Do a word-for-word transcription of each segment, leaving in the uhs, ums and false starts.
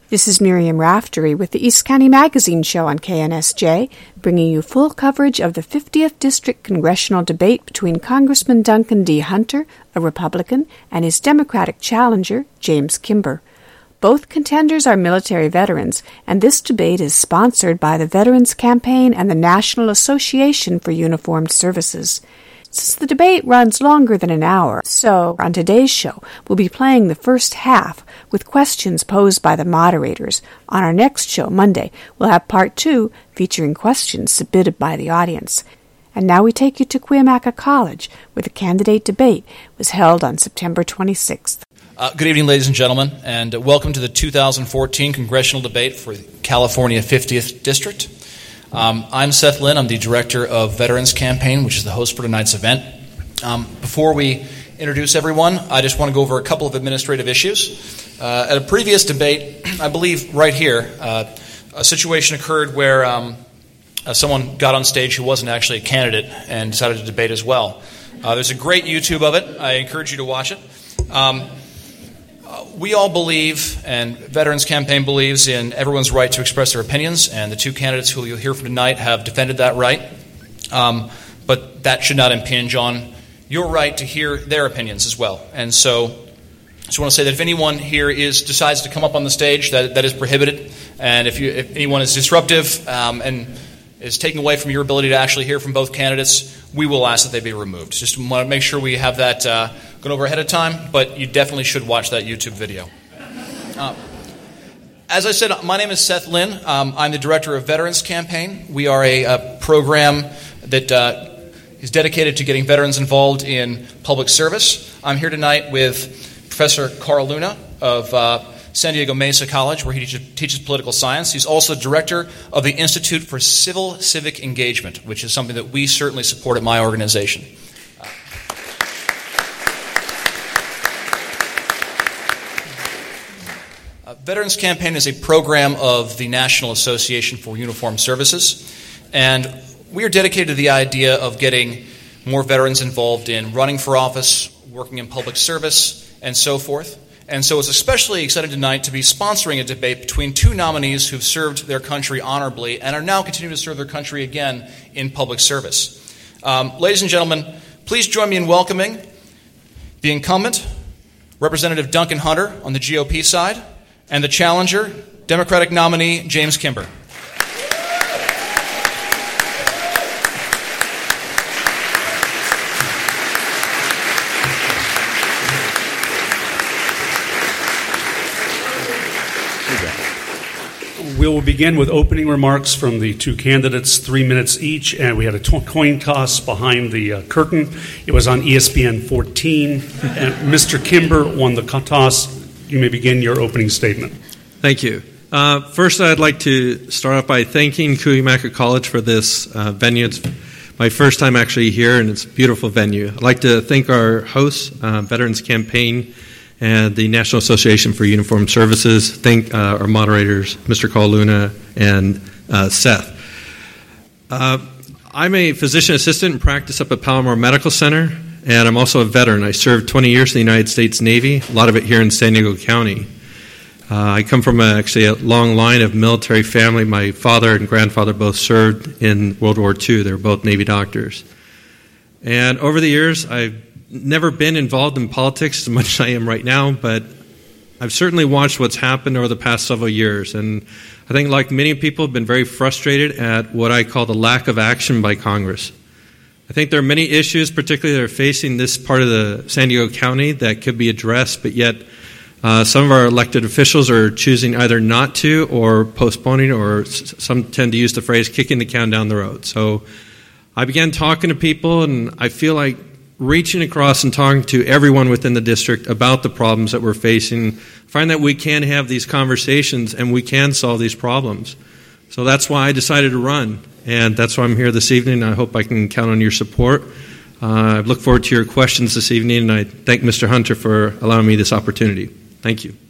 This is Miriam Raftery with the East County Magazine Show on K N S J, bringing you full coverage of the fiftieth District Congressional debate between Congressman Duncan D. Hunter, a Republican, and his Democratic challenger, James Kimber. Both contenders are military veterans, and this debate is sponsored by the Veterans Campaign and the National Association for Uniformed Services. Since the debate runs longer than an hour, so on today's show, we'll be playing the first half with questions posed by the moderators. On our next show, Monday, we'll have part two featuring questions submitted by the audience. And now we take you to Cuyamaca College, where the candidate debate was held on September twenty-sixth. Uh, good evening, ladies and gentlemen, and uh, welcome to the two thousand fourteen congressional debate for California fiftieth District. Um, I'm Seth Lynn. I'm the director of Veterans Campaign, which is the host for tonight's event. Um, before we introduce everyone, I just want to go over a couple of administrative issues. Uh, at a previous debate, I believe right here, uh, a situation occurred where um, uh, someone got on stage who wasn't actually a candidate and decided to debate as well. Uh, there's a great YouTube of it. I encourage you to watch it. Um, Uh, we all believe, and Veterans Campaign believes, in everyone's right to express their opinions, and the two candidates who you'll hear from tonight have defended that right. Um, but that should not impinge on your right to hear their opinions as well. And so I just want to say that if anyone here is decides to come up on the stage, that that is prohibited. And if, you, if anyone is disruptive um, and is taking away from your ability to actually hear from both candidates, we will ask that they be removed. Just want to make sure we have that uh, gone over ahead of time, but you definitely should watch that YouTube video. Uh, as I said, my name is Seth Lynn. Um, I'm the director of Veterans Campaign. We are a, a program that uh, is dedicated to getting veterans involved in public service. I'm here tonight with Professor Carl Luna of uh, San Diego Mesa College, where he teaches, teaches political science. He's also director of the Institute for Civil Civic Engagement, which is something that we certainly support at my organization. Uh, Veterans Campaign is a program of the National Association for Uniformed Services, and we are dedicated to the idea of getting more veterans involved in running for office, working in public service, and so forth. And so it's especially exciting tonight to be sponsoring a debate between two nominees who've served their country honorably and are now continuing to serve their country again in public service. Um, ladies and gentlemen, please join me in welcoming the incumbent, Representative Duncan Hunter on the G O P side, and the challenger, Democratic nominee James Kimber. We will begin with opening remarks from the two candidates, three minutes each, and we had a to- coin toss behind the uh, curtain. It was on E S P N fourteen, and Mister Kimber won the toss. You may begin your opening statement. Thank you. Uh, first, I'd like to start off by thanking Cuyamaca College for this uh, venue. It's my first time actually here, and it's a beautiful venue. I'd like to thank our hosts, uh, Veterans Campaign, and the National Association for Uniformed Services. Thank uh, our moderators, Mister Carl Luna and uh, Seth. Uh, I'm a physician assistant and practice up at Palomar Medical Center, and I'm also a veteran. I served twenty years in the United States Navy, a lot of it here in San Diego County. Uh, I come from a, actually a long line of military family. My father and grandfather both served in World War Two. They were both Navy doctors. And over the years, I've never been involved in politics as much as I am right now, but I've certainly watched what's happened over the past several years. And I think, like many people, have been very frustrated at what I call the lack of action by Congress. I think there are many issues, particularly that are facing this part of the San Diego County, that could be addressed, but yet uh, some of our elected officials are choosing either not to or postponing, or s- some tend to use the phrase kicking the can down the road. So I began talking to people, and I feel like reaching across and talking to everyone within the district about the problems that we're facing, find that we can have these conversations and we can solve these problems. So that's why I decided to run, and that's why I'm here this evening. I hope I can count on your support. Uh, I look forward to your questions this evening, and I thank Mister Hunter for allowing me this opportunity. Thank you.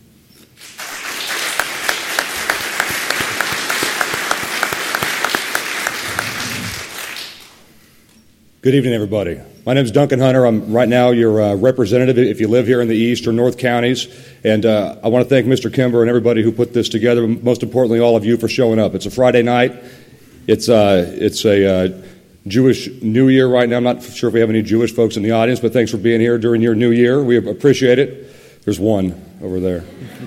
Good evening, everybody. My name is Duncan Hunter. I'm right now your uh, representative if you live here in the East or North counties. And uh, I want to thank Mister Kimber and everybody who put this together, but most importantly, all of you for showing up. It's a Friday night. It's, uh, it's a uh, Jewish New Year right now. I'm not sure if we have any Jewish folks in the audience, but thanks for being here during your New Year. We appreciate it. There's one over there.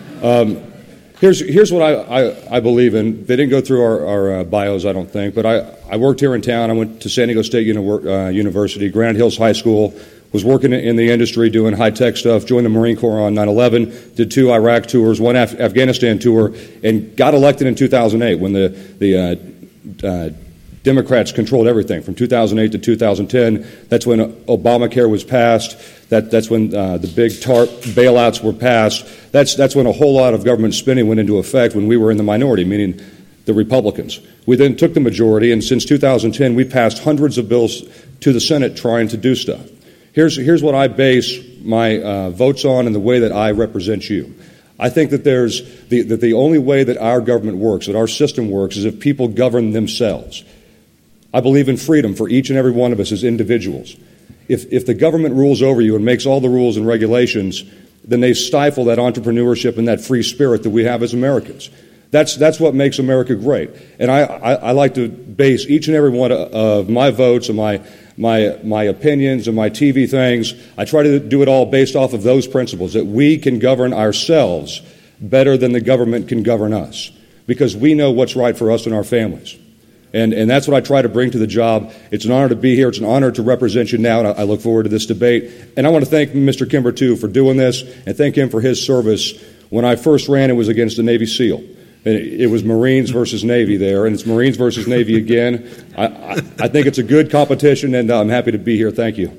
Um, Here's here's what I, I, I believe in. They didn't go through our, our uh, bios, I don't think, but I, I worked here in town. I went to San Diego State Uni- uh, University, Grand Hills High School, was working in the industry doing high-tech stuff, joined the Marine Corps on nine eleven, did two Iraq tours, one Af- Afghanistan tour, and got elected in two thousand eight when the, the uh, uh, Democrats controlled everything from two thousand eight to two thousand ten. That's when Obamacare was passed. That, that's when uh, the big TARP bailouts were passed. That's, that's when a whole lot of government spending went into effect when we were in the minority, meaning the Republicans. We then took the majority, and since two thousand ten, we passed hundreds of bills to the Senate trying to do stuff. Here's, here's what I base my uh, votes on and the way that I represent you. I think that there's the, that the only way that our government works, that our system works, is if people govern themselves. I believe in freedom for each and every one of us as individuals. If, if the government rules over you and makes all the rules and regulations, then they stifle that entrepreneurship and that free spirit that we have as Americans. That's, that's what makes America great. And I, I, I like to base each and every one of my votes and my, my, my opinions and my T V things, I try to do it all based off of those principles, that we can govern ourselves better than the government can govern us, because we know what's right for us and our families. And, and that's what I try to bring to the job. It's an honor to be here. It's an honor to represent you now, and I, I look forward to this debate. And I want to thank Mister Kimber, too, for doing this, and thank him for his service. When I first ran, it was against the Navy SEAL. And it, it was Marines versus Navy there, and it's Marines versus Navy again. I, I, I think it's a good competition, and I'm happy to be here. Thank you.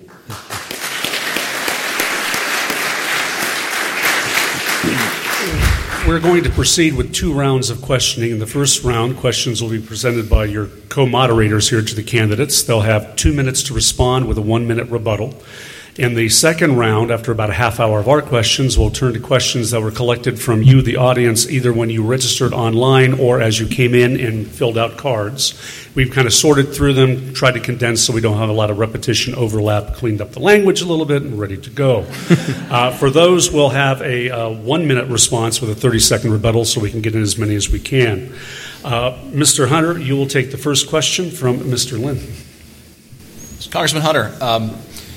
We're going to proceed with two rounds of questioning. In the first round, questions will be presented by your co-moderators here to the candidates. They'll have two minutes to respond with a one-minute rebuttal. In the second round, after about a half hour of our questions, we'll turn to questions that were collected from you, the audience, either when you registered online or as you came in and filled out cards. We've kind of sorted through them, tried to condense so we don't have a lot of repetition, overlap, cleaned up the language a little bit, and ready to go. uh, for those, we'll have a uh, one-minute response with a thirty-second rebuttal so we can get in as many as we can. Uh, Mister Hunter, you will take the first question from Mister Lynn. Congressman Hunter, um,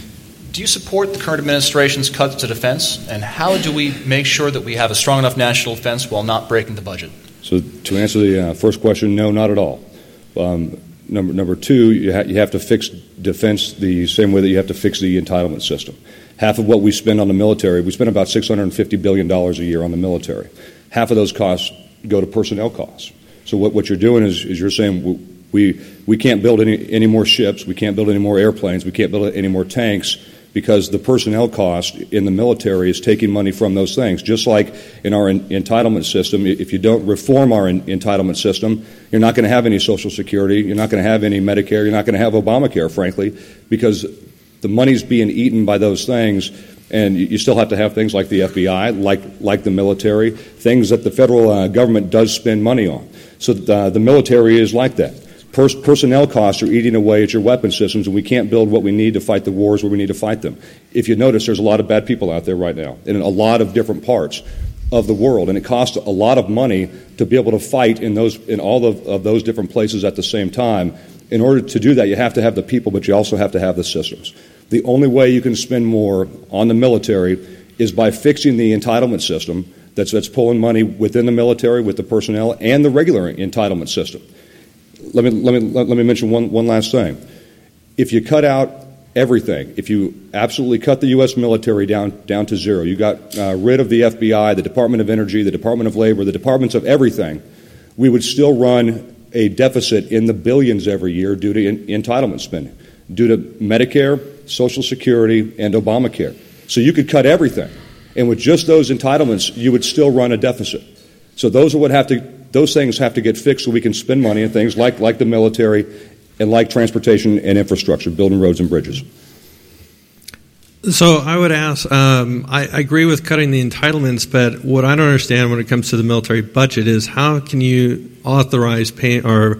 do you support the current administration's cuts to defense, and how do we make sure that we have a strong enough national defense while not breaking the budget? So to answer the uh, first question, no, not at all. Um, number number two, you, ha- you have to fix defense the same way that you have to fix the entitlement system. Half of what we spend on the military, we spend about six hundred fifty billion dollars a year on the military. Half of those costs go to personnel costs. So what, what you're doing is, is you're saying we, we, we can't build any, any more ships, we can't build any more airplanes, we can't build any more tanks, because the personnel cost in the military is taking money from those things. Just like in our in- entitlement system, if you don't reform our in- entitlement system, you're not going to have any Social Security, you're not going to have any Medicare, you're not going to have Obamacare, frankly, because the money's being eaten by those things, and you, you still have to have things like the F B I, like like the military, things that the federal uh, government does spend money on. So the, the military is like that. Pers- personnel costs are eating away at your weapon systems, and we can't build what we need to fight the wars where we need to fight them. If you notice, there's a lot of bad people out there right now in a lot of different parts of the world, and it costs a lot of money to be able to fight in those in all of, of those different places at the same time. In order to do that, you have to have the people, but you also have to have the systems. The only way you can spend more on the military is by fixing the entitlement system that's, that's pulling money within the military with the personnel and the regular entitlement system. Let me let me let me mention one, one last thing. If you cut out everything, if you absolutely cut the U S military down down to zero, you got uh, rid of the F B I, the Department of Energy, the Department of Labor, the departments of everything, we would still run a deficit in the billions every year due to in, entitlement spending, due to Medicare, Social Security, and Obamacare. So you could cut everything, and with just those entitlements, you would still run a deficit. So those are what have to those things have to get fixed so we can spend money on things like like the military and like transportation and infrastructure, building roads and bridges. So I would ask, um, I, I agree with cutting the entitlements, but what I don't understand when it comes to the military budget is how can you authorize pay or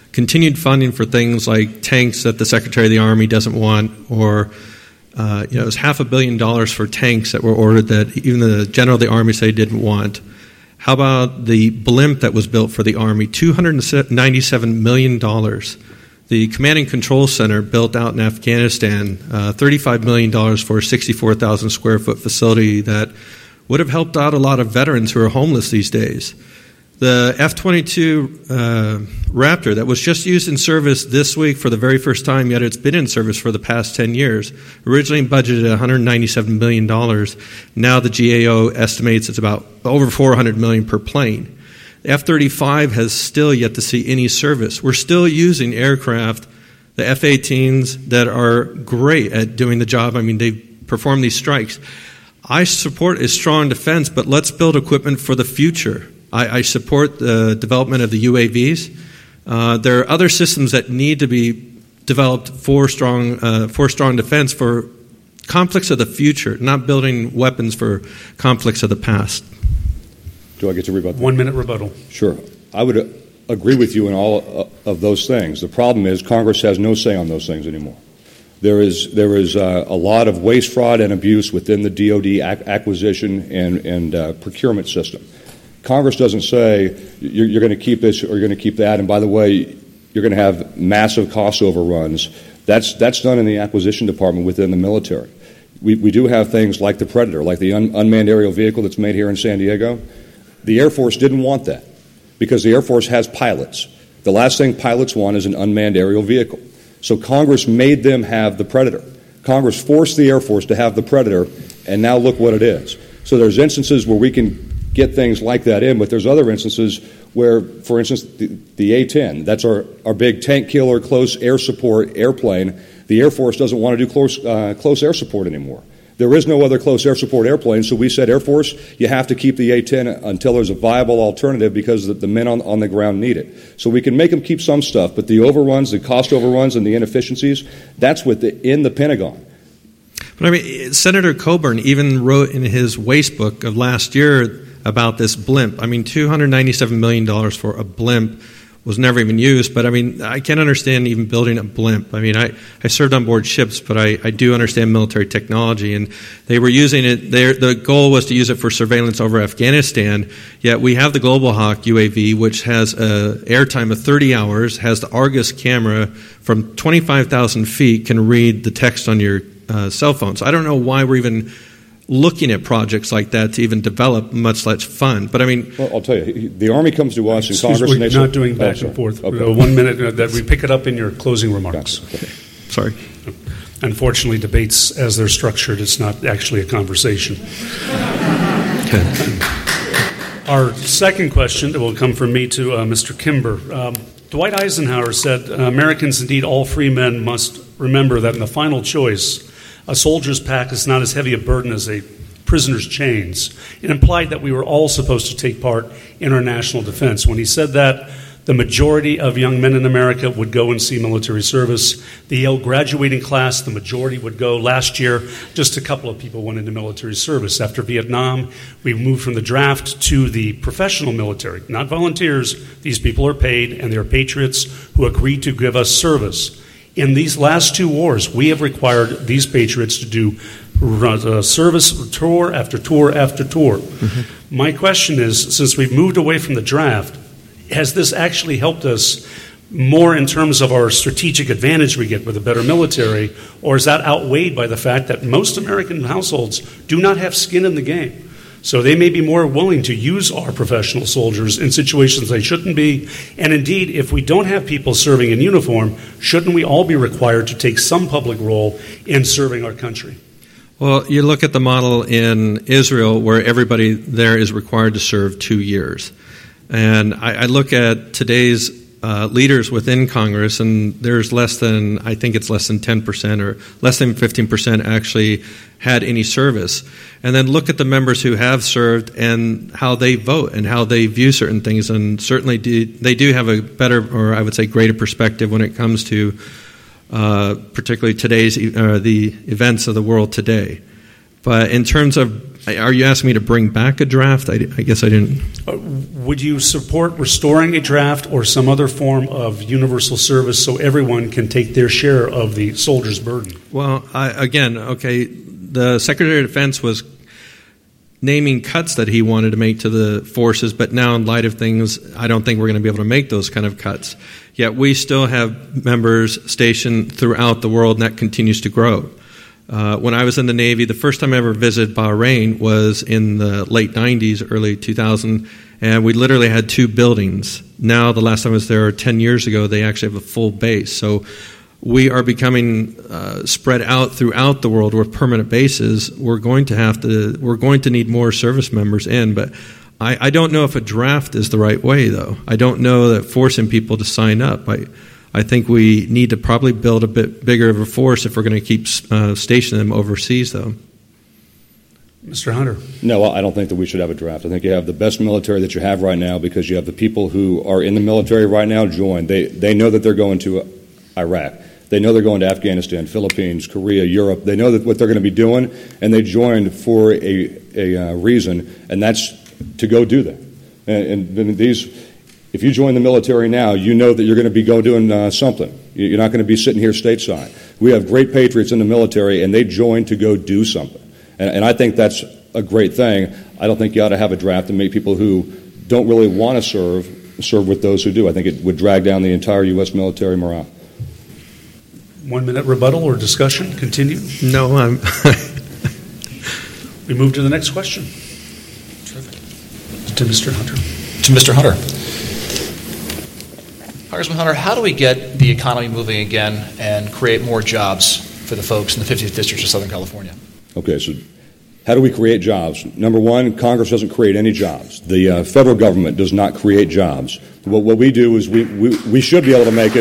continued funding for things like tanks that the Secretary of the Army doesn't want, or uh, you know, it was half a billion dollars for tanks that were ordered that even the General of the Army said he didn't want. How about the blimp that was built for the Army, two hundred ninety-seven million dollars. The Command and Control Center built out in Afghanistan, uh, thirty-five million dollars for a sixty-four thousand square foot facility that would have helped out a lot of veterans who are homeless these days. The F twenty-two uh, Raptor that was just used in service this week for the very first time, yet it's been in service for the past ten years, originally budgeted at one hundred ninety-seven million dollars. Now the G A O estimates it's about over four hundred million dollars per plane. The F thirty-five has still yet to see any service. We're still using aircraft, the F eighteens, that are great at doing the job. I mean, they perform these strikes. I support a strong defense, but let's build equipment for the future. I, I support the development of the U A Vs. Uh, there are other systems that need to be developed for strong, uh, for strong defense, for conflicts of the future, not building weapons for conflicts of the past. Do I get to rebut that? One minute rebuttal. Sure. I would uh, agree with you in all uh, of those things. The problem is Congress has no say on those things anymore. There is there is uh, a lot of waste, fraud, and abuse within the D O D ac- acquisition and, and uh, procurement system. Congress doesn't say you're, you're going to keep this or you're going to keep that, and by the way, you're going to have massive cost overruns. That's that's done in the acquisition department within the military. We we do have things like the Predator, like the un, unmanned aerial vehicle that's made here in San Diego. The Air Force didn't want that because the Air Force has pilots. The last thing pilots want is an unmanned aerial vehicle. So Congress made them have the Predator. Congress forced the Air Force to have the Predator, and now look what it is. So there's instances where we can get things like that in, but there's other instances where, for instance, the, the A ten, that's our, our big tank killer, close air support airplane, the Air Force doesn't want to do close, uh, close air support anymore. There is no other close air support airplane, so we said, Air Force, you have to keep the A ten until there's a viable alternative because the, the men on, on the ground need it. So we can make them keep some stuff, but the overruns, the cost overruns, and the inefficiencies, that's within the Pentagon. But I mean, Senator Coburn even wrote in his waste book of last year about this blimp. I mean, two hundred ninety-seven million dollars for a blimp was never even used, but I mean, I can't understand even building a blimp. I mean, I, I served on board ships, but I, I do understand military technology, and they were using it, the goal was to use it for surveillance over Afghanistan, yet we have the Global Hawk U A V, which has an airtime of thirty hours, has the Argus camera from twenty-five thousand feet, can read the text on your uh, cell phone. So I don't know why we're even looking at projects like that to even develop, much less fund. But I mean, well, I'll tell you, the Army comes to us in Congress. We're and not doing back oh, and forth. Okay. Uh, one minute uh, that we pick it up in your closing remarks. Okay. Sorry. Unfortunately, debates as they're structured, it's not actually a conversation. Okay. Our second question will come from me to uh, Mister Kimber. Um, Dwight Eisenhower said, Americans, indeed all free men, must remember that in the final choice, a soldier's pack is not as heavy a burden as a prisoner's chains. It implied that we were all supposed to take part in our national defense. When he said that, the majority of young men in America would go and see military service. The Yale graduating class, the majority would go. Last year, just a couple of people went into military service. After Vietnam, we moved from the draft to the professional military, not volunteers. These people are paid, and they're patriots who agreed to give us service. In these last two wars, we have required these patriots to do uh, service tour after tour after tour. Mm-hmm. My question is, since we've moved away from the draft, has this actually helped us more in terms of our strategic advantage we get with a better military, or is that outweighed by the fact that most American households do not have skin in the game? So they may be more willing to use our professional soldiers in situations they shouldn't be. And indeed, if we don't have people serving in uniform, shouldn't we all be required to take some public role in serving our country? Well, you look at the model in Israel where everybody there is required to serve two years. And I, I look at today's uh, leaders within Congress, and there's less than, I think it's less than ten percent or less than fifteen percent actually had any service. And then look at the members who have served and how they vote and how they view certain things. And certainly do, they do have a better, or I would say greater perspective when it comes to uh, particularly today's, uh, the events of the world today. But in terms of are you asking me to bring back a draft? I, I guess I didn't. Uh, would you support restoring a draft or some other form of universal service so everyone can take their share of the soldier's burden? Well, I, again, okay, the Secretary of Defense was naming cuts that he wanted to make to the forces, but now in light of things, I don't think we're going to be able to make those kind of cuts. Yet we still have members stationed throughout the world, and that continues to grow. Uh, when I was in the Navy, the first time I ever visited Bahrain was in the late nineties, early two thousand, and we literally had two buildings. Now, the last time I was there ten years ago, they actually have a full base. So we are becoming uh, spread out throughout the world with permanent bases. We're going to have to, we're going to need more service members in, but I, I don't know if a draft is the right way, though. I don't know that forcing people to sign up. I, I think we need to probably build a bit bigger of a force if we're going to keep uh, stationing them overseas, though. Mister Hunter. No, I don't think that we should have a draft. I think you have the best military that you have right now because you have the people who are in the military right now join. They, they know that they're going to Iraq. They know they're going to Afghanistan, Philippines, Korea, Europe. They know that what they're going to be doing, and they joined for a, a uh, reason, and that's to go do that. And, and these... If you join the military now, you know that you're going to be go doing uh, something. You're not going to be sitting here stateside. We have great patriots in the military, and they join to go do something. And, and I think that's a great thing. I don't think you ought to have a draft and make people who don't really want to serve serve with those who do. I think it would drag down the entire U S military morale. One minute rebuttal or discussion. Continue. No, I'm. We move to the next question. To Mister Hunter. To Mister Hunter. Congressman Hunter, how do we get the economy moving again and create more jobs for the folks in the fiftieth District of Southern California? Okay, so how do we create jobs? Number one, Congress doesn't create any jobs. The uh, federal government does not create jobs. What, what we do is we, we, we should be able to make it,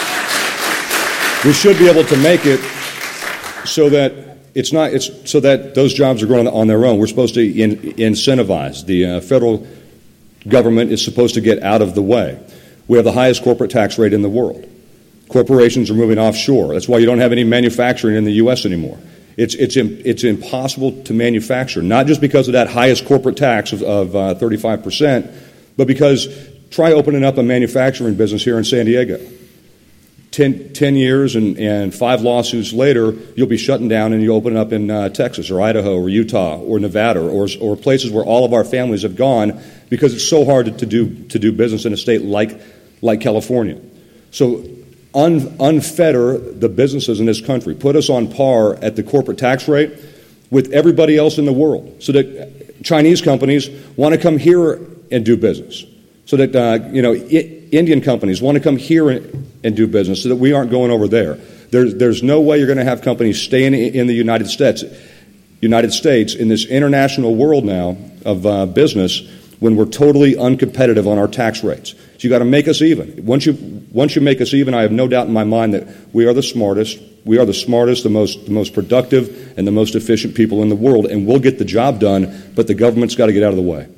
we should be able to make it so that it's not, it's so that those jobs are growing on their own. We're supposed to in, incentivize. The uh, federal government is supposed to get out of the way. We have the highest corporate tax rate in the world. Corporations are moving offshore. That's why you don't have any manufacturing in the U S anymore. It's, it's, it's impossible to manufacture, not just because of that highest corporate tax of, of uh, thirty-five percent, but because try opening up a manufacturing business here in San Diego. Ten, ten years and, and five lawsuits later, you'll be shutting down and you open it up in uh, Texas or Idaho or Utah or Nevada or, or places where all of our families have gone because it's so hard to, to do to do business in a state like like California. So un, unfetter the businesses in this country. Put us on par at the corporate tax rate with everybody else in the world so that Chinese companies want to come here and do business. So that, uh, you know, I, Indian companies want to come here and, and do business so that we aren't going over there. There's, there's no way you're going to have companies staying in the United States, United States in this international world now of uh, business when we're totally uncompetitive on our tax rates. So you got to make us even. Once you once you make us even, I have no doubt in my mind that we are the smartest. We are the smartest, the most the most productive, and the most efficient people in the world, and we'll get the job done. But the government's got to get out of the way.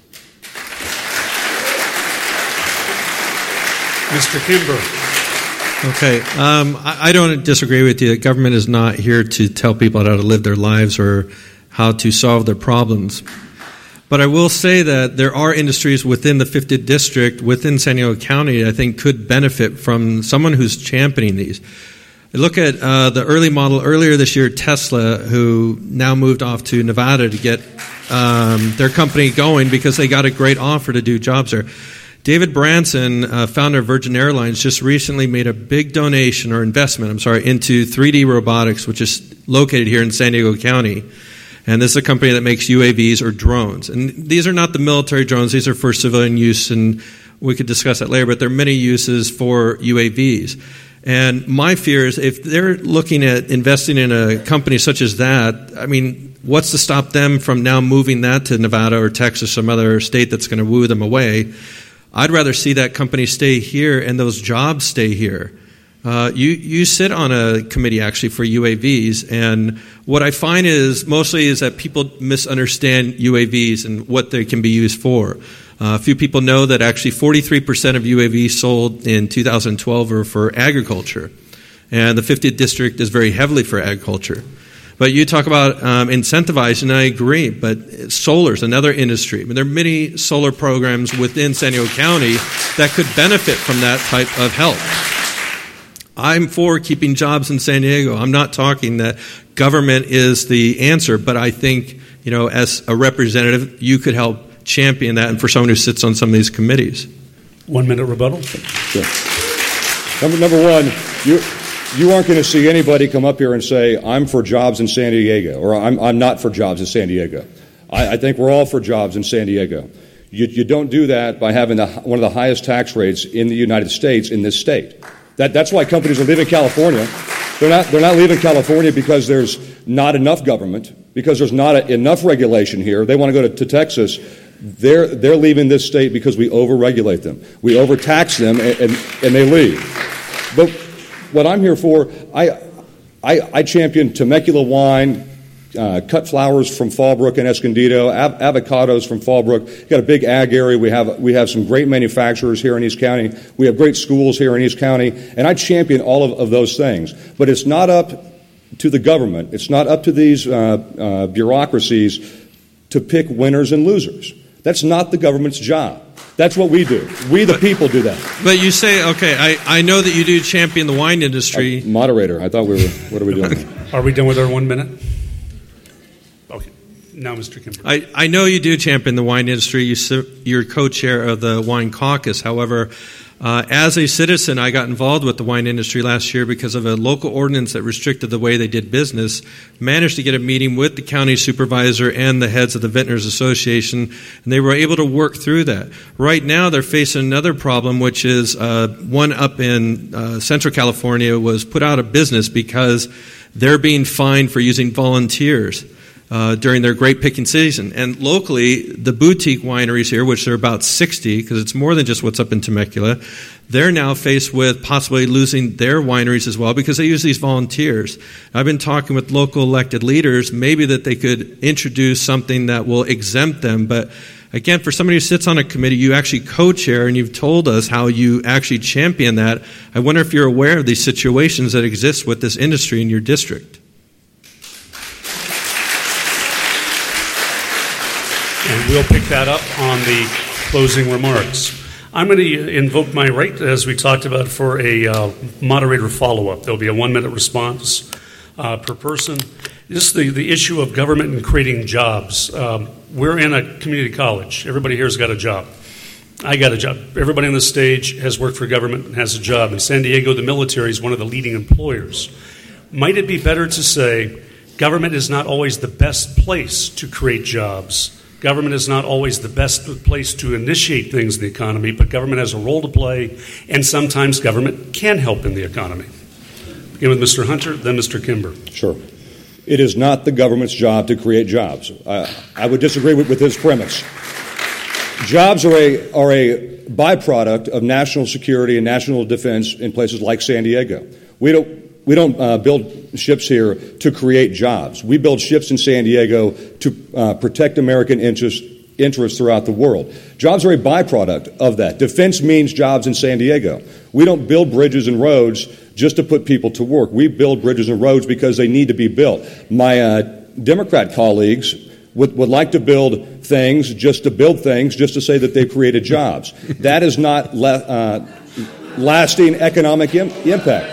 Mister Kimber. Okay, um, I, I don't disagree with you. The government is not here to tell people how to live their lives or how to solve their problems. But I will say that there are industries within the fiftieth District, within San Diego County, I think could benefit from someone who's championing these. Look at uh, the early model earlier this year, Tesla, who now moved off to Nevada to get um, their company going because they got a great offer to do jobs there. David Branson, uh, founder of Virgin Airlines, just recently made a big donation or investment, I'm sorry, into three D Robotics, which is located here in San Diego County. And this is a company that makes U A Vs or drones. And these are not the military drones. These are for civilian use, and we could discuss that later, but there are many uses for U A Vs. And my fear is if they're looking at investing in a company such as that, I mean, what's to stop them from now moving that to Nevada or Texas, some other state that's going to woo them away? I'd rather see that company stay here and those jobs stay here. Uh, you, you sit on a committee actually for U A Vs, and what I find is mostly is that people misunderstand U A Vs and what they can be used for. Uh, a few people know that actually forty-three percent of U A Vs sold in two thousand twelve are for agriculture, and the fiftieth District is very heavily for agriculture. But you talk about um, incentivizing, and I agree, but solar is another industry. I mean, there are many solar programs within San Diego County that could benefit from that type of help. I'm for keeping jobs in San Diego. I'm not talking that government is the answer, but I think, you know, as a representative, you could help champion that, and for someone who sits on some of these committees. One minute rebuttal. Sure. Number, number one, you you aren't going to see anybody come up here and say, I'm for jobs in San Diego, or I'm, I'm not for jobs in San Diego. I, I think we're all for jobs in San Diego. You, you don't do that by having the, one of the highest tax rates in the United States in this state. That, that's why companies are leaving California. They're not, they're not leaving California because there's not enough government, because there's not a, enough regulation here. They want to go to, to Texas. They're, they're leaving this state because we over-regulate them. We overtax them, and, and, and they leave. But what I'm here for, I, I, I champion Temecula wine, uh, cut flowers from Fallbrook and Escondido, av- avocados from Fallbrook. We've got a big ag area. We have, we have some great manufacturers here in East County. We have great schools here in East County. And I champion all of, of those things. But it's not up to the government. It's not up to these uh, uh, bureaucracies to pick winners and losers. That's not the government's job. That's what we do. We, the people, do that. But you say, okay, I, I know that you do champion the wine industry. Uh, moderator, I thought we were, what are we doing? Are we done with our one minute? Okay. Now, Mister Kimber. I, I know you do champion the wine industry. You, you're co-chair of the Wine Caucus. However, uh, as a citizen, I got involved with the wine industry last year because of a local ordinance that restricted the way they did business. Managed to get a meeting with the county supervisor and the heads of the Vintners Association, and they were able to work through that. Right now, they're facing another problem, which is uh, one up in uh, Central California was put out of business because they're being fined for using volunteers Uh, during their grape picking season. And locally, the boutique wineries here, which are about sixty, because it's more than just what's up in Temecula, they're now faced with possibly losing their wineries as well because they use these volunteers. I've been talking with local elected leaders, maybe that they could introduce something that will exempt them. But again, for somebody who sits on a committee, you actually co-chair, and you've told us how you actually champion that. I wonder if you're aware of these situations that exist with this industry in your district. And we'll pick that up on the closing remarks. I'm going to invoke my right, as we talked about, for a uh, moderator follow-up. There'll be a one-minute response uh, per person. Just the, the issue of government and creating jobs. Um, we're in a community college. Everybody here has got a job. I got a job. Everybody on the stage has worked for government and has a job. In San Diego, the military is one of the leading employers. Might it be better to say government is not always the best place to create jobs? Government is not always the best place to initiate things in the economy, but government has a role to play, and sometimes government can help in the economy. Begin with Mister Hunter, then Mister Kimber. Sure. It is not the government's job to create jobs. Uh, I would disagree with, with his premise. Jobs are a, are a byproduct of national security and national defense in places like San Diego. We don't We don't uh, build ships here to create jobs. We build ships in San Diego to uh, protect American interests interests throughout the world. Jobs are a byproduct of that. Defense means jobs in San Diego. We don't build bridges and roads just to put people to work. We build bridges and roads because they need to be built. My uh, Democrat colleagues would, would like to build things just to build things, just to say that they've created jobs. That is not le- uh, lasting economic im- impact.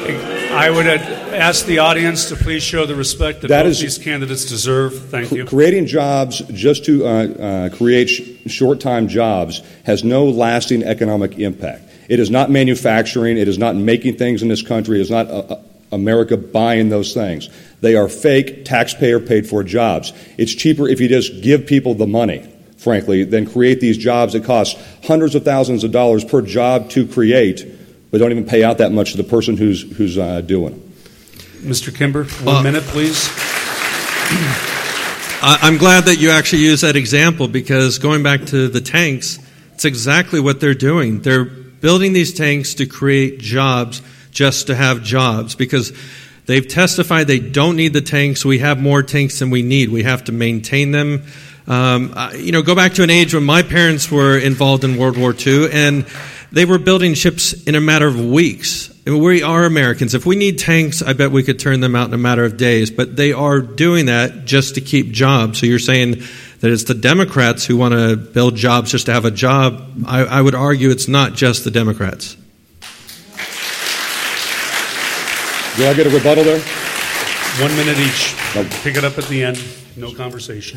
I would ask the audience to please show the respect that, that both is, these candidates deserve. Thank you. Creating jobs just to uh, uh, create sh- short-time jobs has no lasting economic impact. It is not manufacturing. It is not making things in this country. It is not uh, America buying those things. They are fake, taxpayer-paid-for jobs. It's cheaper if you just give people the money, frankly, than create these jobs that cost hundreds of thousands of dollars per job to create, but don't even pay out that much to the person who's who's uh, doing it. Mister Kimber, one uh, minute, please. I'm glad that you actually use that example because going back to the tanks, it's exactly what they're doing. They're building these tanks to create jobs just to have jobs because they've testified they don't need the tanks. We have more tanks than we need. We have to maintain them. Um, you know, go back to an age when my parents were involved in World War Two, and they were building ships in a matter of weeks. And we are Americans. If we need tanks, I bet we could turn them out in a matter of days. But they are doing that just to keep jobs. So you're saying that it's the Democrats who want to build jobs just to have a job. I, I would argue it's not just the Democrats. Do I get a rebuttal there? One minute each. Nope. Pick it up at the end. No conversation.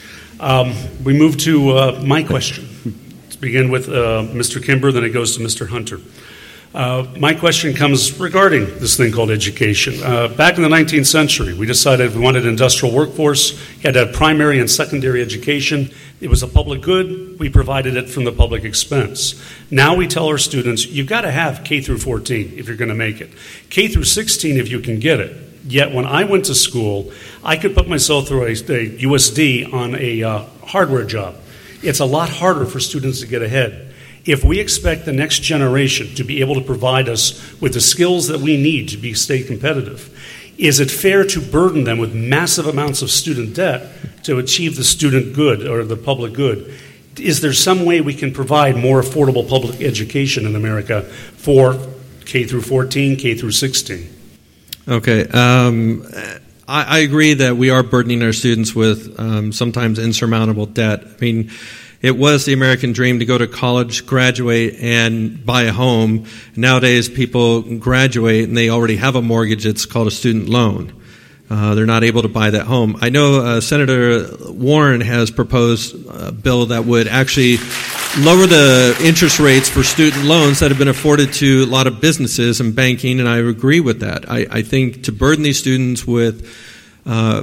Um, we move to uh, my question. Let's begin with uh, Mister Kimber, then it goes to Mister Hunter. Uh, my question comes regarding this thing called education. Uh, back in the nineteenth century, we decided if we wanted an industrial workforce, you had to have primary and secondary education. It was a public good. We provided it from the public expense. Now we tell our students, you've got to have K through fourteen if you're going to make it. K through sixteen if you can get it. Yet when I went to school, I could put myself through a, a U S D on a uh, hardware job. It's a lot harder for students to get ahead. If we expect the next generation to be able to provide us with the skills that we need to be stay competitive, is it fair to burden them with massive amounts of student debt to achieve the student good or the public good? Is there some way we can provide more affordable public education in America for K through fourteen, K through sixteen? Okay. Um, I, I agree that we are burdening our students with um, sometimes insurmountable debt. I mean, it was the American dream to go to college, graduate, and buy a home. Nowadays, people graduate and they already have a mortgage. It's called a student loan. Uh, they're not able to buy that home. I know uh, Senator Warren has proposed a bill that would actually lower the interest rates for student loans that have been afforded to a lot of businesses and banking, and I agree with that. I, I think to burden these students with uh,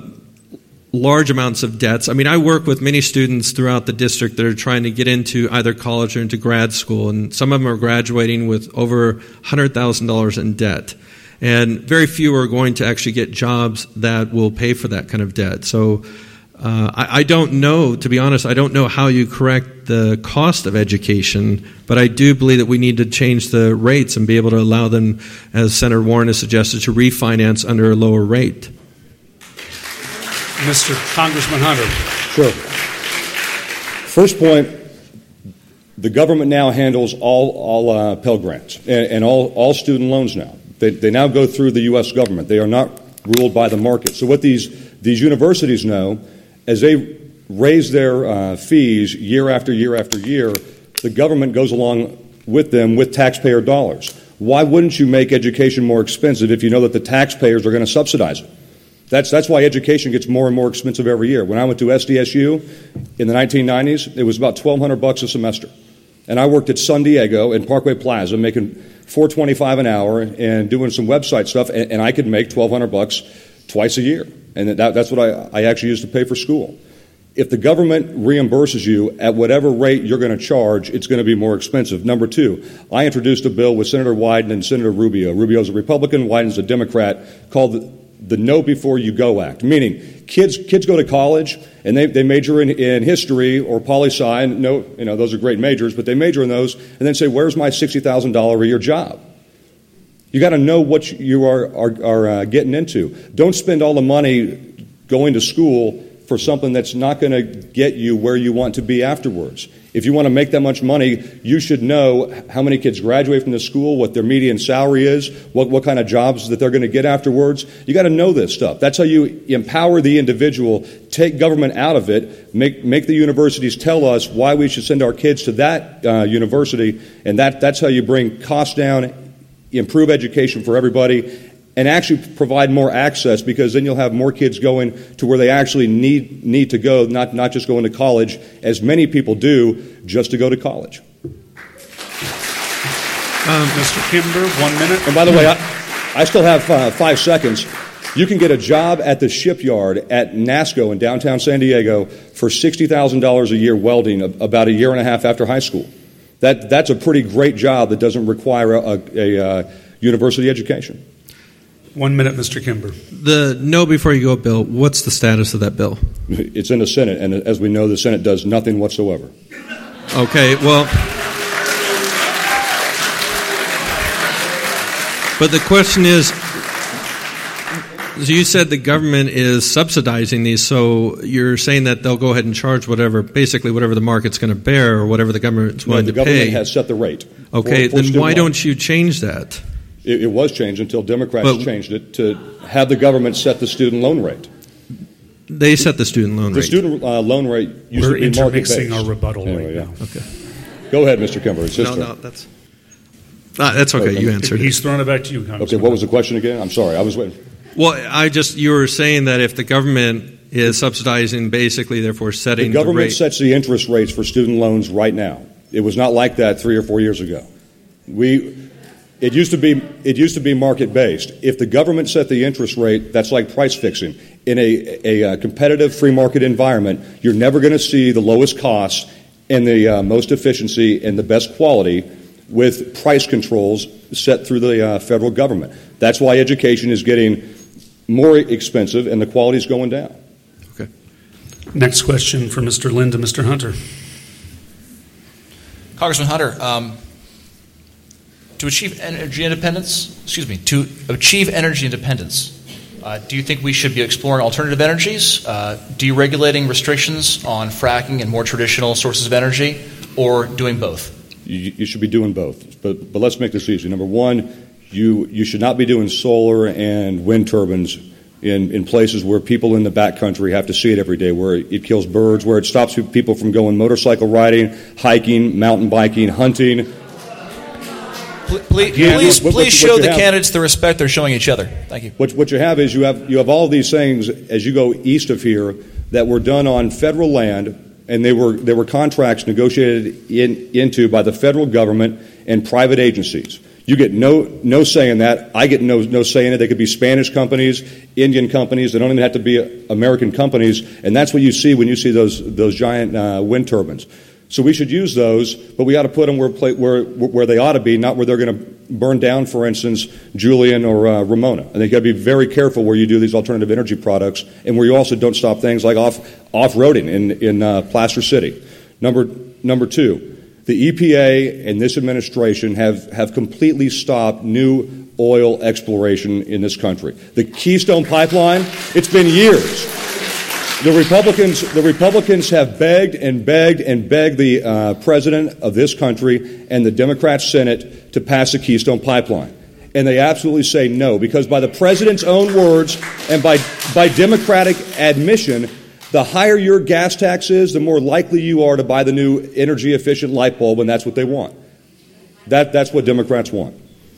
large amounts of debts. I mean, I work with many students throughout the district that are trying to get into either college or into grad school, and some of them are graduating with over one hundred thousand dollars in debt. And very few are going to actually get jobs that will pay for that kind of debt. So uh, I, I don't know, to be honest, I don't know how you correct the cost of education, but I do believe that we need to change the rates and be able to allow them, as Senator Warren has suggested, to refinance under a lower rate. Mister Congressman Hunter. Sure. First point, the government now handles all, all uh, Pell Grants and, and all, all student loans now. They, they now go through the U S government. They are not ruled by the market. So what these, these universities know, as they raise their uh, fees year after year after year, the government goes along with them with taxpayer dollars. Why wouldn't you make education more expensive if you know that the taxpayers are going to subsidize it? That's, that's why education gets more and more expensive every year. When I went to S D S U in the nineteen nineties, it was about twelve hundred bucks a semester. And I worked at San Diego in Parkway Plaza making four twenty-five an hour and doing some website stuff, and, and I could make twelve hundred bucks twice a year. And that, that's what I, I actually used to pay for school. If the government reimburses you at whatever rate you're going to charge, it's going to be more expensive. Number two, I introduced a bill with Senator Wyden and Senator Rubio. Rubio's a Republican, Wyden's a Democrat, called the, the Know Before You Go Act, meaning kids kids go to college and they, they major in, in history or poli-sci, and no, you know, those are great majors, but they major in those and then say, where's my sixty thousand dollars a year job? You got to know what you are, are, are uh, getting into. Don't spend all the money going to school for something that's not going to get you where you want to be afterwards. If you want to make that much money, you should know how many kids graduate from the school, what their median salary is, what, what kind of jobs that they're going to get afterwards. You got to know this stuff. That's how you empower the individual, take government out of it, make make the universities tell us why we should send our kids to that uh, university, and that that's how you bring costs down, improve education for everybody, and actually provide more access, because then you'll have more kids going to where they actually need need to go, not, not just going to college, as many people do, just to go to college. Um, Mister Kimber, one minute. And by the way, I, I still have uh, five seconds. You can get a job at the shipyard at NASCO in downtown San Diego for sixty thousand dollars a year welding about a year and a half after high school. That That's a pretty great job that doesn't require a, a, a uh, university education. One minute, Mister Kimber. The Know Before You Go bill, what's the status of that bill? It's in the Senate, and as we know, the Senate does nothing whatsoever. Okay, well, but the question is, you said the government is subsidizing these, so you're saying that they'll go ahead and charge whatever, basically whatever the market's going to bear or whatever the government's willing no, the to pay. The government has set the rate. Okay, for, for then why loan. don't you change that? It, it was changed until Democrats But- changed it to have the government set the student loan rate. They set the student loan The rate. student uh, loan rate used We're to be intermixing market-based. our rebuttal Anyway, right yeah. now. Okay. Go ahead, Mister Kimber. It's his No, turn. no, that's ah, that's okay. You answered. He's throwing it back to you, Congressman. Okay, what was the question again? I'm sorry. I was waiting. Well, I just you were saying that if the government is subsidizing, basically, therefore setting The government rate. sets the interest rates for student loans right now. It was not like that three or four years ago. We, it used to be, it used to be market based. If the government set the interest rate, that's like price fixing. In a, a, a competitive free market environment, you're never going to see the lowest costs and the uh, most efficiency and the best quality with price controls set through the uh, federal government. That's why education is getting more expensive and the quality is going down. Okay. Next question from Mister Lynn to Mister Hunter. Congressman Hunter, um, to achieve energy independence, excuse me, to achieve energy independence, uh, do you think we should be exploring alternative energies, uh, deregulating restrictions on fracking and more traditional sources of energy, or doing both? You, you should be doing both. But, but let's make this easy. Number one, you, you should not be doing solar and wind turbines in, in places where people in the backcountry have to see it every day, where it kills birds, where it stops people from going motorcycle riding, hiking, mountain biking, hunting. Please, Yeah, please, what- what- please what show you the have- candidates the respect they're showing each other. Thank you. What, what you have is you have, you have all these things as you go east of here that were done on federal land, and they were, they were contracts negotiated in, into by the federal government and private agencies. You get no, no say in that. I get no, no say in it. They could be Spanish companies, Indian companies. They don't even have to be American companies. And that's what you see when you see those, those giant uh, wind turbines. So we should use those, but we ought to put them where, where, where they ought to be, not where they're going to burn down, for instance, Julian or uh, Ramona. And you've got to be very careful where you do these alternative energy products and where you also don't stop things like off, off-roading in, in uh, Placer City. Number, number two, the E P A and this administration have, have completely stopped new oil exploration in this country. The Keystone Pipeline, it's been years. The Republicans, the Republicans have begged and begged and begged the uh, president of this country and the Democrat Senate to pass the Keystone Pipeline. And they absolutely say no, because by the president's own words and by, by Democratic admission, the higher your gas tax is, the more likely you are to buy the new energy-efficient light bulb, and that's what they want. That, that's what Democrats want.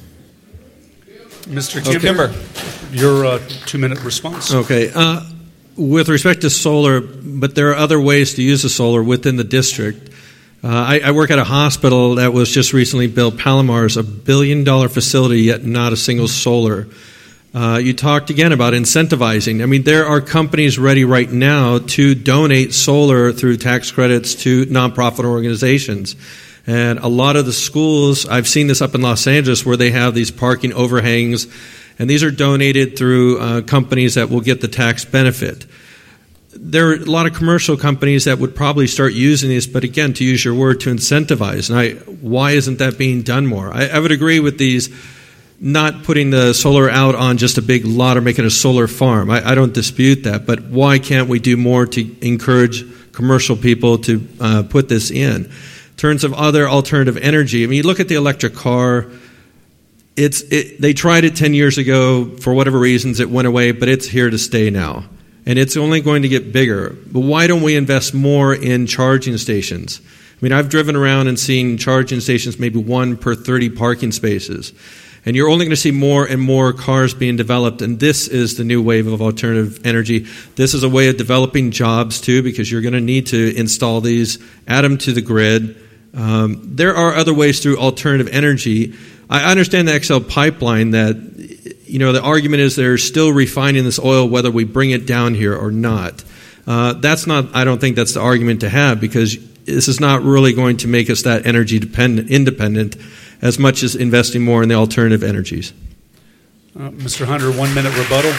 Mister Mister Kimber, Kimber. your uh, two-minute response. Okay. Uh, with respect to solar, but there are other ways to use the solar within the district. Uh, I, I work at a hospital that was just recently built. Palomar's a billion-dollar facility, yet not a single solar. Uh, you talked again about incentivizing. I mean, there are companies ready right now to donate solar through tax credits to nonprofit organizations. And a lot of the schools, I've seen this up in Los Angeles, where they have these parking overhangs, and these are donated through uh, companies that will get the tax benefit. There are a lot of commercial companies that would probably start using this, but again, to use your word, to incentivize. And I, why isn't that being done more? I, I would agree with these, not putting the solar out on just a big lot or making a solar farm. I, I don't dispute that, but why can't we do more to encourage commercial people to uh, put this in? In terms of other alternative energy, I mean, you look at the electric car. It's it, they tried it ten years ago. For whatever reasons, it went away, but it's here to stay now. And it's only going to get bigger. But why don't we invest more in charging stations? I mean, I've driven around and seen charging stations, maybe one per thirty parking spaces. And you're only going to see more and more cars being developed, and this is the new wave of alternative energy. This is a way of developing jobs, too, because you're going to need to install these, add them to the grid. Um, there are other ways through alternative energy. I understand the X L pipeline that, you know, the argument is they're still refining this oil whether we bring it down here or not. Uh, that's not, I don't think that's the argument to have, because this is not really going to make us that energy dependent, independent as much as investing more in the alternative energies. Uh, Mister Hunter, one-minute rebuttal.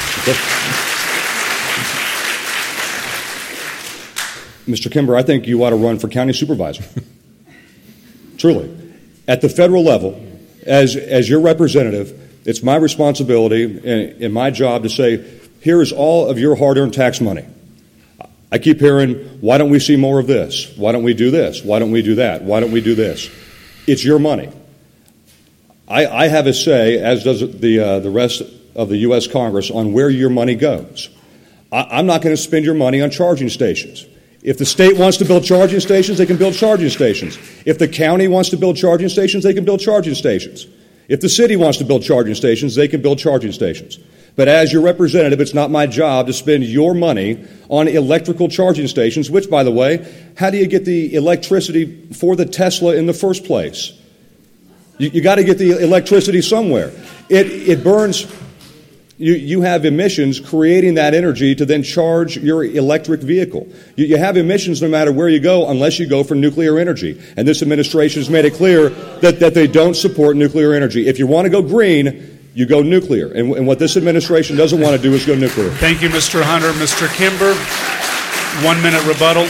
Mister Kimber, I think you ought to run for county supervisor. Truly. At the federal level, as, as your representative, it's my responsibility and, and my job to say, here is all of your hard-earned tax money. I keep hearing, why don't we see more of this? Why don't we do this? Why don't we do that? Why don't we do this? It's your money. I, I have a say, as does the, uh, the rest of the U S Congress, on where your money goes. I, I'm not going to spend your money on charging stations. If the state wants to build charging stations, they can build charging stations. If the county wants to build charging stations, they can build charging stations. If the city wants to build charging stations, they can build charging stations. But as your representative, it's not my job to spend your money on electrical charging stations, which, by the way, how do you get the electricity for the Tesla in the first place? You, you got to get the electricity somewhere. It, it burns. You, you have emissions creating that energy to then charge your electric vehicle. You, you have emissions no matter where you go, unless you go for nuclear energy. And this administration has made it clear that, that they don't support nuclear energy. If you want to go green, you go nuclear. And, and what this administration doesn't want to do is go nuclear. Thank you, Mister Hunter. Mister Kimber, one minute rebuttal.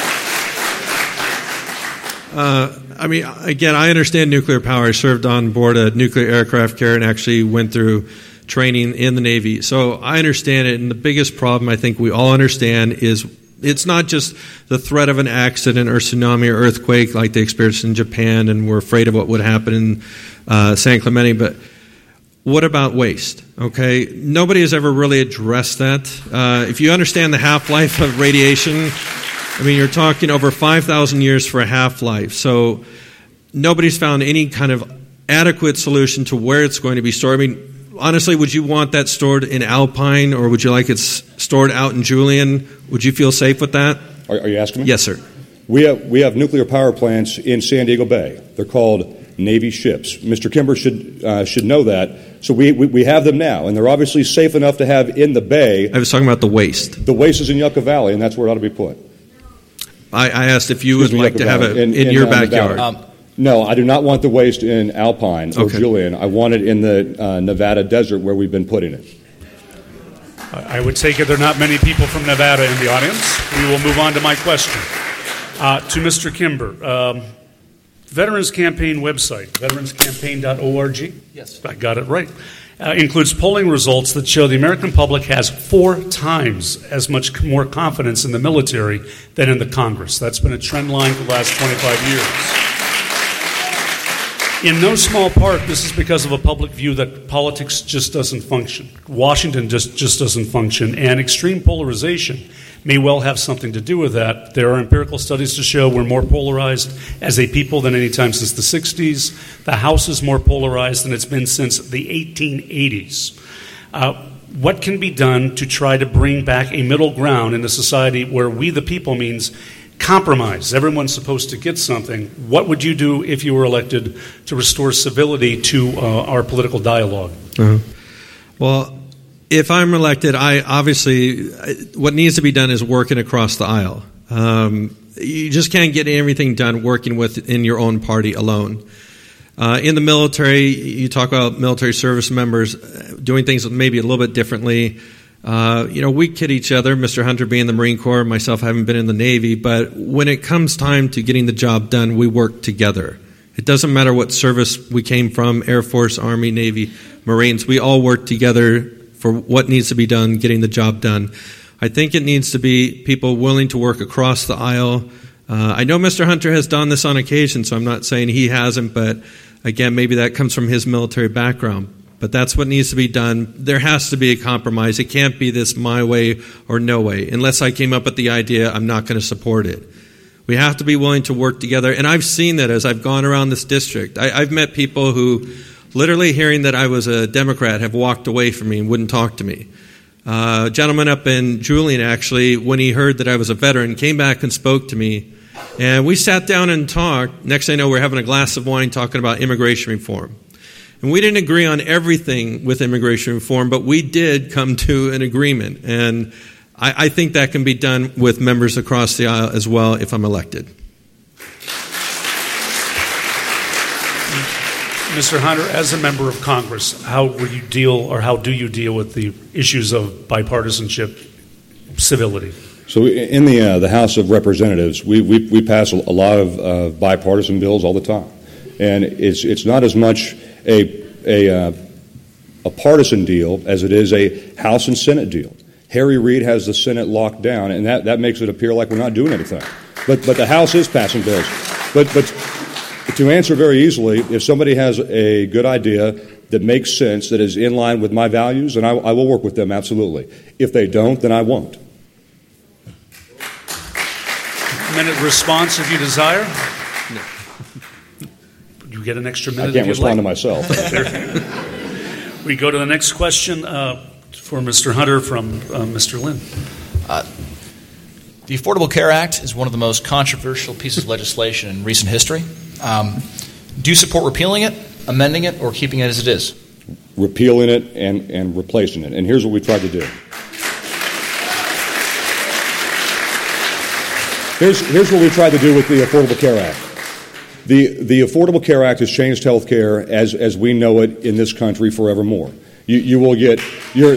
Uh, I mean, again, I understand nuclear power. I served on board a nuclear aircraft carrier and actually went through training in the Navy. So I understand it. And the biggest problem I think we all understand is it's not just the threat of an accident or tsunami or earthquake like they experienced in Japan, and we're afraid of what would happen in uh, San Clemente, but what about waste? Okay, nobody has ever really addressed that. Uh, if you understand the half-life of radiation, I mean, you're talking over five thousand years for a half-life. So nobody's found any kind of adequate solution to where it's going to be stored. I mean, honestly, would you want that stored in Alpine, or would you like it stored out in Julian? Would you feel safe with that? Are, are you asking me? Yes, sir. We have, we have nuclear power plants in San Diego Bay. They're called Navy ships. Mister Kimber should uh, should know that. So we, we we have them now, and they're obviously safe enough to have in the bay. I was talking about the waste. The waste is in Yucca Valley, and that's where it ought to be put. I, I asked if you would like Yucca to have it in, in, in your uh, backyard. Um, No, I do not want the waste in Alpine or Okay. Julian. I want it in the uh, Nevada desert where we've been putting it. I would take it there are not many people from Nevada in the audience. We will move on to my question. Uh, to Mister Kimber, um, Veterans Campaign website, veterans campaign dot org. Yes. I got it right. Uh, includes polling results that show the American public has four times as much more confidence in the military than in the Congress. That's been a trend line for the last twenty-five years. In no small part, this is because of a public view that politics just doesn't function. Washington just, just doesn't function, and extreme polarization may well have something to do with that. There are empirical studies to show we're more polarized as a people than any time since the sixties. The House is more polarized than it's been since the eighteen eighties. Uh, what can be done to try to bring back a middle ground in a society where we the people means compromise? Everyone's supposed to get something. What would you do if you were elected to restore civility to uh, our political dialogue? Uh-huh. Well, if I'm elected, I obviously, what needs to be done is working across the aisle. Um, you just can't get everything done working within your own party alone. Uh, in the military, you talk about military service members doing things maybe a little bit differently. Uh, you know, we kid each other, Mister Hunter being in the Marine Corps, myself having been in the Navy, but when it comes time to getting the job done, we work together. It doesn't matter what service we came from, Air Force, Army, Navy, Marines, we all work together for what needs to be done, getting the job done. I think it needs to be people willing to work across the aisle. Uh, I know Mister Hunter has done this on occasion, so I'm not saying he hasn't, but again, maybe that comes from his military background. But that's what needs to be done. There has to be a compromise. It can't be this my way or no way. Unless I came up with the idea, I'm not going to support it. We have to be willing to work together. And I've seen that as I've gone around this district. I, I've met people who, literally hearing that I was a Democrat, have walked away from me and wouldn't talk to me. Uh, a gentleman up in Julian, actually, when he heard that I was a veteran, came back and spoke to me. And we sat down and talked. Next thing I know, we're having a glass of wine talking about immigration reform. And we didn't agree on everything with immigration reform, but we did come to an agreement. And I, I think that can be done with members across the aisle as well if I'm elected. Mister Hunter, as a member of Congress, how will you deal, or how do you deal with the issues of bipartisanship, civility? So in the uh, the House of Representatives, we we, we pass a lot of uh, bipartisan bills all the time, and it's it's not as much a a uh, a partisan deal as it is a House and Senate deal. Harry Reid has the Senate locked down, and that, that makes it appear like we're not doing anything. But but the House is passing bills. But but To answer very easily, if somebody has a good idea that makes sense, that is in line with my values, then I, I will work with them, absolutely. If they don't, then I won't. Minute response if you desire. No. You get an extra minute. I can't if respond like. to myself. We go to the next question uh, for Mister Hunter from uh, Mister Lynn. Uh, the Affordable Care Act is one of the most controversial pieces of legislation in recent history. Um, do you support repealing it, amending it, or keeping it as it is? Repealing it and, and replacing it. And here's what we tried to do. Here's, here's what we tried to do with the Affordable Care Act. The, the Affordable Care Act has changed health care as, as we know it in this country forevermore. You, you will get your,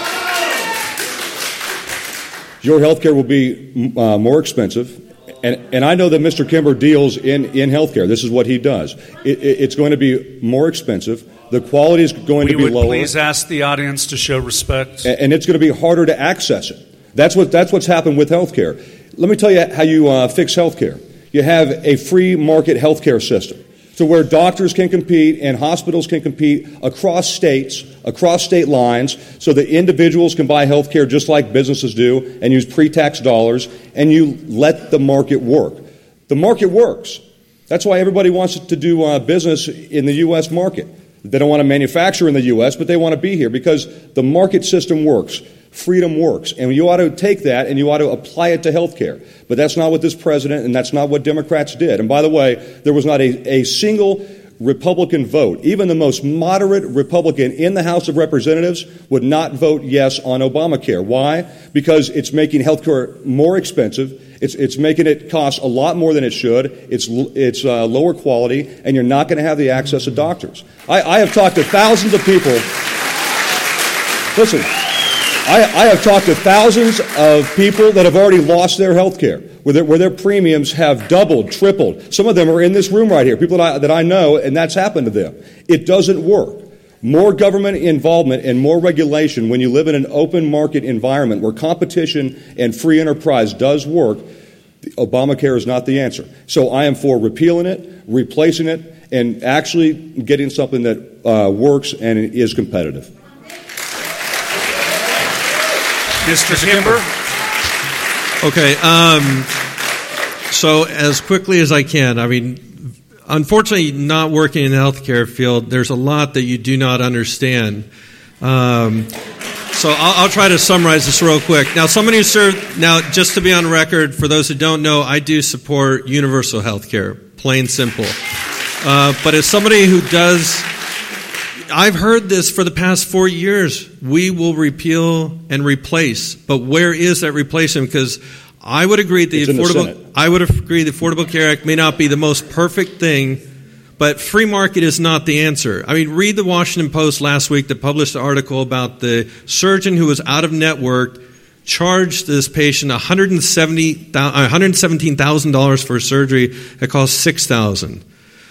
your health care will be uh, more expensive. And, and I know that Mister Kimber deals in, in health care. This is what he does. It, it, it's going to be more expensive. The quality is going we to be would lower. Please ask the audience to show respect. And, and it's going to be harder to access it. That's, what, that's what's happened with health care. Let me tell you how you uh, fix health care. You have a free market health care system to where doctors can compete and hospitals can compete across states, across state lines, so that individuals can buy health care just like businesses do and use pre-tax dollars, and you let the market work. The market works. That's why everybody wants to do uh, business in the U S market. They don't want to manufacture in the U S, but they want to be here because the market system works. Freedom works. And you ought to take that and you ought to apply it to health care. But that's not what this president and that's not what Democrats did. And by the way, there was not a, a single Republican vote. Even the most moderate Republican in the House of Representatives would not vote yes on Obamacare. Why? Because it's making health care more expensive. It's, it's making it cost a lot more than it should. It's, it's uh, lower quality, and you're not going to have the access to doctors. I, I have talked to thousands of people. Listen. I, I have talked to thousands of people that have already lost their health care, where their, where their premiums have doubled, tripled. Some of them are in this room right here, people that I, that I know, and that's happened to them. It doesn't work. More government involvement and more regulation when you live in an open market environment where competition and free enterprise does work, Obamacare is not the answer. So I am for repealing it, replacing it, and actually getting something that uh, works and is competitive. Mister Kimber. Okay. Um, so as quickly as I can, I mean, unfortunately, not working in the healthcare field, there's a lot that you do not understand. Um, so I'll, I'll try to summarize this real quick. Now, somebody who served, now, just to be on record, for those who don't know, I do support universal health care, plain simple. Uh, but as somebody who does, I've heard this for the past four years. We will repeal and replace. But where is that replacement? Because I would agree the it's affordable I would agree the Affordable Care Act may not be the most perfect thing, but free market is not the answer. I mean, read the Washington Post last week that published an article about the surgeon who was out of network charged this patient one hundred seventeen thousand dollars for a surgery that cost six thousand dollars.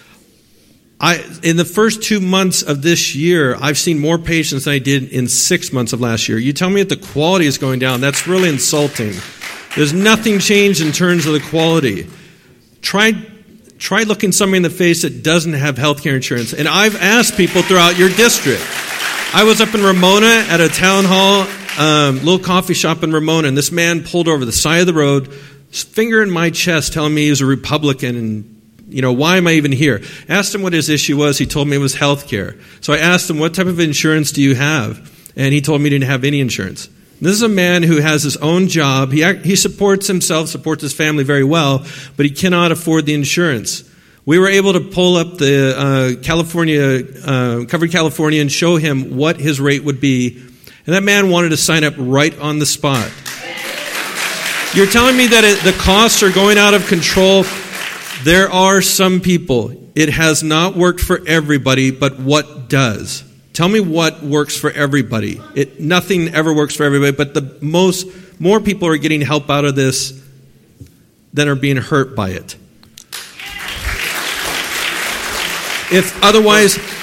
I, in the first two months of this year, I've seen more patients than I did in six months of last year. You tell me that the quality is going down. That's really insulting. There's nothing changed in terms of the quality. Try, try looking somebody in the face that doesn't have health care insurance. And I've asked people throughout your district. I was up in Ramona at a town hall, um, little coffee shop in Ramona, and this man pulled over the side of the road, finger in my chest, telling me he was a Republican and, you know, why am I even here? Asked him what his issue was. He told me it was health care. So I asked him, what type of insurance do you have? And he told me he didn't have any insurance. This is a man who has his own job. He, he supports himself, supports his family very well, but he cannot afford the insurance. We were able to pull up the uh, California, uh, Covered California and show him what his rate would be. And that man wanted to sign up right on the spot. You're telling me that it, the costs are going out of control. There are some people. It has not worked for everybody, but what does? Tell me what works for everybody. It, nothing ever works for everybody, but the most, more people are getting help out of this than are being hurt by it. If otherwise,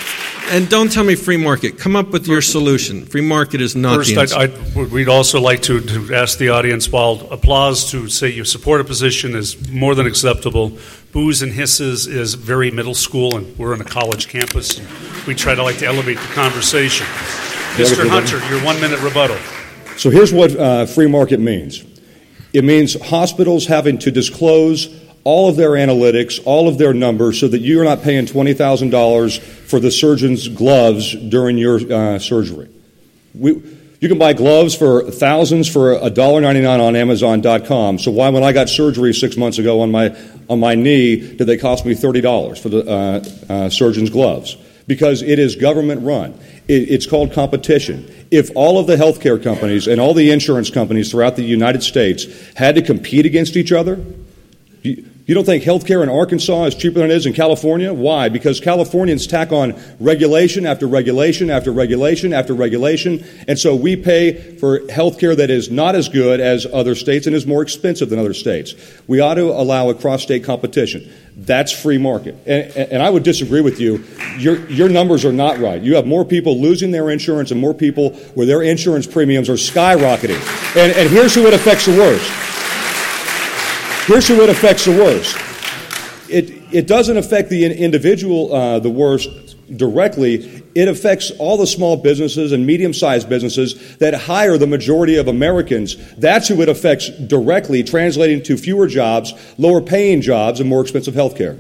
and don't tell me free market. Come up with your solution. Free market is not First, the answer. I'd, I'd, we'd also like to, to ask the audience, while applause to say you support a position is more than acceptable, boos and hisses is very middle school, and we're on a college campus, and we try to like to elevate the conversation. Mister Hunter, your one-minute rebuttal. So here's what uh, free market means. It means hospitals having to disclose all of their analytics, all of their numbers, so that you're not paying twenty thousand dollars for the surgeon's gloves during your uh, surgery. We, you can buy gloves for thousands for one dollar ninety-nine on Amazon dot com. So why, when I got surgery six months ago on my on my knee, did they cost me thirty dollars for the uh, uh, surgeon's gloves? Because it is government run. It, it's called competition. If all of the healthcare companies and all the insurance companies throughout the United States had to compete against each other, you, You don't think healthcare in Arkansas is cheaper than it is in California? Why? Because Californians tack on regulation after regulation after regulation after regulation, and so we pay for healthcare that is not as good as other states and is more expensive than other states. We ought to allow a cross-state competition. That's free market. And, and I would disagree with you. Your, your numbers are not right. You have more people losing their insurance and more people where their insurance premiums are skyrocketing. And, and here's who it affects the worst. Here's who it affects the worst. It it doesn't affect the individual uh, the worst directly. It affects all the small businesses and medium-sized businesses that hire the majority of Americans. That's who it affects directly, translating to fewer jobs, lower-paying jobs, and more expensive health care.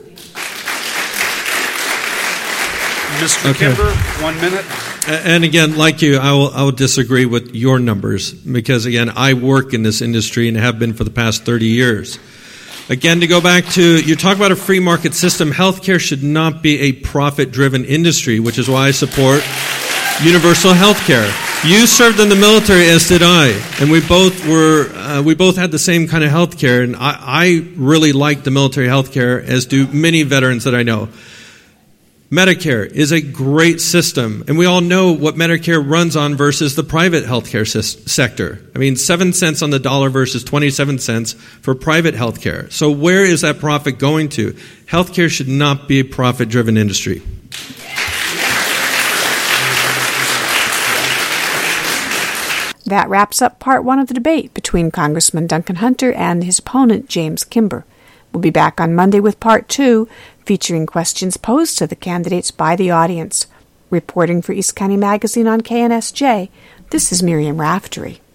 Mister Okay. Kimber, one minute. And again, like you, I will, I will disagree with your numbers because, again, I work in this industry and have been for the past thirty years. Again, to go back to, you talk about a free market system, healthcare should not be a profit-driven industry, which is why I support universal healthcare. You served in the military, as did I, and we both were, uh, we both had the same kind of healthcare, and I, I really like the military healthcare, as do many veterans that I know. Medicare is a great system, and we all know what Medicare runs on versus the private healthcare ses- sector. I mean, seven cents on the dollar versus twenty-seven cents for private healthcare. So where is that profit going to? Healthcare should not be a profit-driven industry. That wraps up part one of the debate between Congressman Duncan Hunter and his opponent, James Kimber. We'll be back on Monday with part two, featuring questions posed to the candidates by the audience. Reporting for East County Magazine on K N S J, this is Miriam Raftery.